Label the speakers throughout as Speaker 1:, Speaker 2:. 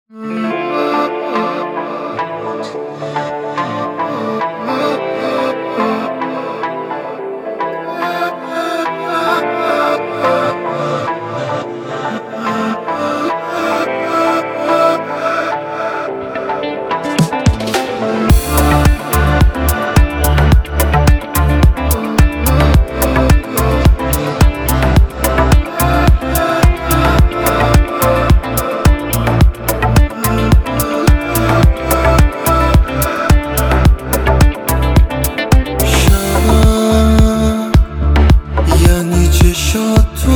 Speaker 1: یعنی چشات تو،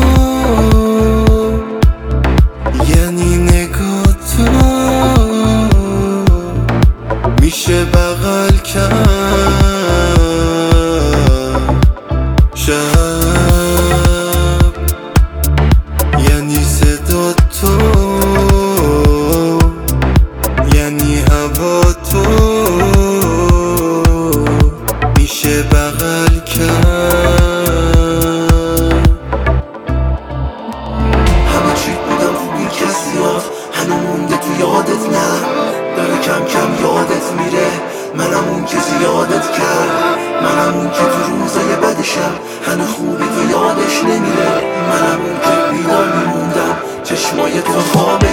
Speaker 1: یعنی نگاه تو، میشه بغل کرد شب، یعنی صدا تو، یعنی هوا تو، میشه بغل کرد.
Speaker 2: هنو مونده تو یادت نه، داره کم کم یادت میره. منم اون که زیادت کرد، منم اون که تو روزای بدشم هنو خوبی تو یادش نمیره. منم اون که بیدار میموندم چشمای تو خوابه